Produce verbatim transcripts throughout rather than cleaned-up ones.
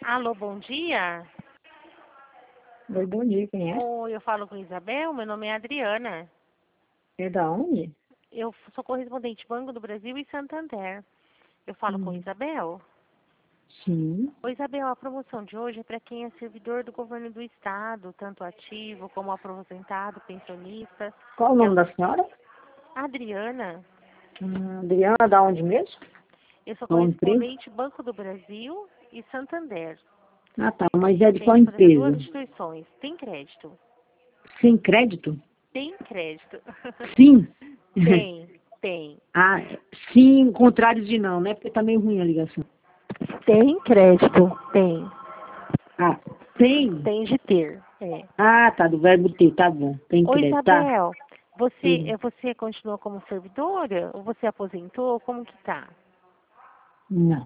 Alô, bom dia. Oi, bom dia, quem é? Oi, eu falo com Isabel, meu nome é Adriana. É da onde? Eu sou correspondente Banco do Brasil e Santander. Eu falo com Hum. Isabel. Sim. Oi, Isabel, a promoção de hoje é para quem é servidor do governo do estado, tanto ativo como aposentado, pensionista. Qual o nome Eu, da senhora? Adriana, Hum, Adriana, da onde mesmo? eu sou Qual empresa? correspondente Banco do Brasil e Santander. Ah, tá, A mas gente é de qual atende para as duas empresa? instituições. Tem crédito? Sem crédito? Tem crédito. Sim. Tem, tem. Ah, sim, contrário de não, né? Porque tá meio ruim a ligação. Tem crédito? Tem. Ah, tem? Tem de ter. É. Ah, tá, do verbo ter, tá bom. Tem Oi, crédito, tá? Isabel. Você, Sim. eh, você continua como servidora? Ou você aposentou? Como que tá? Não.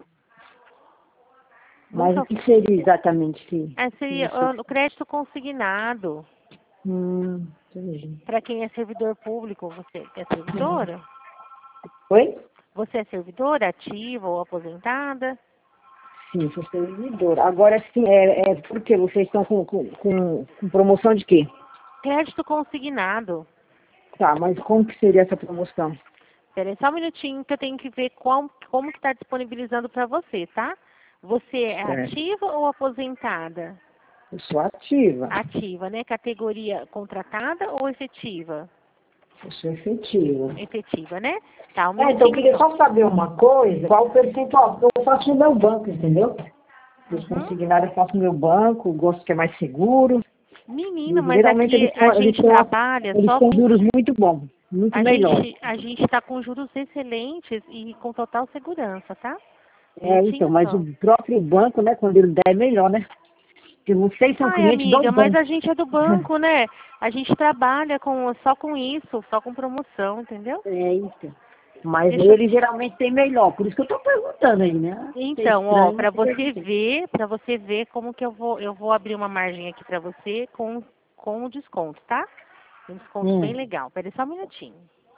Mas o Nunca. que seria exatamente se, É, se seria você... ah, o crédito consignado. Hum, entendi. Para quem é servidor público, você é Uhum. servidora? Oi? Você é servidora, ativa ou aposentada? Sim, sou servidora. Agora sim, é, é porque vocês estão com, com, com, com promoção de quê? Crédito consignado. Tá, mas como que seria essa promoção? Espera aí só um minutinho que eu tenho que ver qual, como que está disponibilizando para você, tá? Você é Certo. ativa ou aposentada? Eu sou ativa. Ativa, né? Categoria contratada ou efetiva? Eu sou efetiva. Efetiva, né? Tá, um É, então eu minutinho queria só. só saber uma coisa, qual o percentual, porque eu faço no meu banco, entendeu? Os Uhum. consignados eu faço no meu banco, gosto que é mais seguro. Menina, E mas geralmente aqui eles, a têm- eles, gente têm uma- trabalha eles só têm com. juros muito bons, muito A melhores. gente, a gente está com juros excelentes e com total segurança, tá? Um É, então, minutinho mas só. o próprio banco, né, quando ele der é melhor, né? Porque vocês são Ai, clientes do amiga, mas a banco. gente é do banco, né? A gente trabalha com, só com isso, só com promoção, entendeu? É, então. Mas Deixa eu. ele geralmente tem melhor, por isso que eu tô perguntando aí, né? É Então, ó, estranho, para mas eu você perguntei. ver, para você ver como que eu vou, eu vou abrir uma margem aqui para você com com o desconto, tá? Um desconto bem Hum. legal. Pera só um minutinho.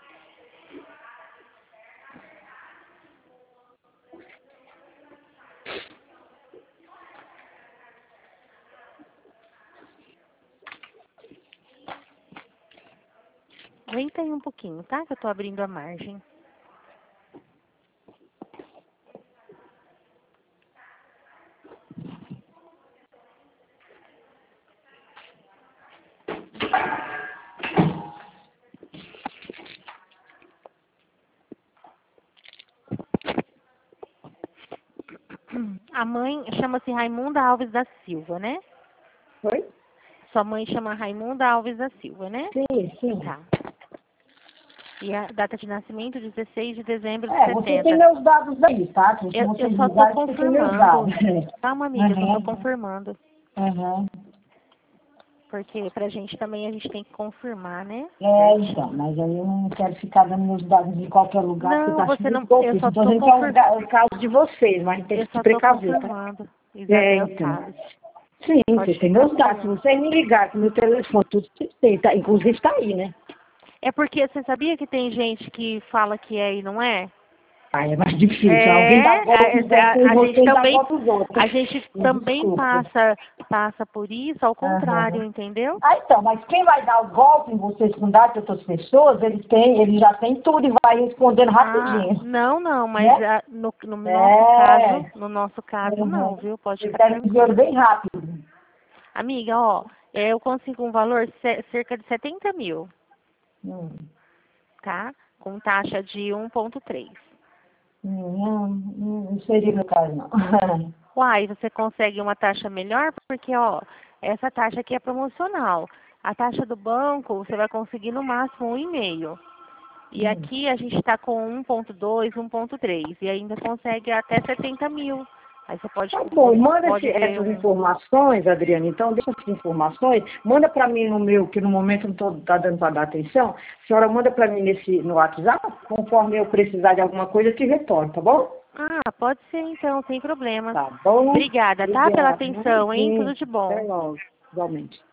Aguenta aí um pouquinho, tá? Que eu tô abrindo a margem. A mãe chama-se Raimunda Alves da Silva, né? Oi? Sua mãe chama Raimunda Alves da Silva, né? Sim, sim. Tá. E a data de nascimento, dezesseis de dezembro de É, você tem setenta. meus dados aí, tá? Se Eu, eu vocês só tô ligarem, você tem meus dados. confirmando. Calma, amiga, eu só tô Aham. confirmando. Aham. Porque pra gente também a gente tem que confirmar, né? É, então, Certinho. mas aí eu não quero ficar dando meus dados em qualquer lugar, porque Não, tá você muito não. Eu golpista. só Então, tô a gente é o, confir, ga- o caso de vocês, mas tem eu que se só tô precaver, tá? confirmando. É, Isabel então. Salles. Sim, Pode você tem ficar meus dados. Se tranquila. você me ligar com meu telefone, tudo você tem, tá? Inclusive tá aí, né? É porque você sabia que tem gente que fala que é e não é? Ah, é mais difícil. Alguém dá É, golpe em a, você e a, a gente você dá também, golpe nos outros. a gente Me também desculpe. passa, passa por isso, ao contrário, Aham. entendeu? Ah, então, mas quem vai dar o golpe em vocês com dados de outras pessoas, ele tem, ele já tem tudo e vai respondendo Ah, rapidinho, não, não, mas né? ah, no, no nosso caso, É. no nosso caso Uhum. não, viu? Pode Ele ficar tá me enviando tranquila. bem rápido. Amiga, ó, é, eu consigo um valor ce- cerca de setenta mil, Hum. tá? Com taxa de um ponto três. Hum, Não, não, não seria meu caso, não. Uai, você consegue uma taxa melhor? Porque, ó, essa taxa aqui é promocional. A taxa do banco, você vai conseguir no máximo um e meio. E Hum. aqui a gente está com um ponto dois, um ponto três. E ainda consegue até setenta mil. Aí você pode, Tá bom, manda pode esse- ver essas um. informações, Adriana. Então, deixa essas informações. Manda para mim no meu, que no momento não estou tá dando para dar atenção. A senhora manda para mim nesse, no WhatsApp, conforme eu precisar de alguma coisa, eu te retorno, tá bom? Ah, pode ser então, sem problemas. Tá bom? Obrigada, tá? Pela Obrigada. atenção, hein? Tudo Sim, de até bom. logo, igualmente.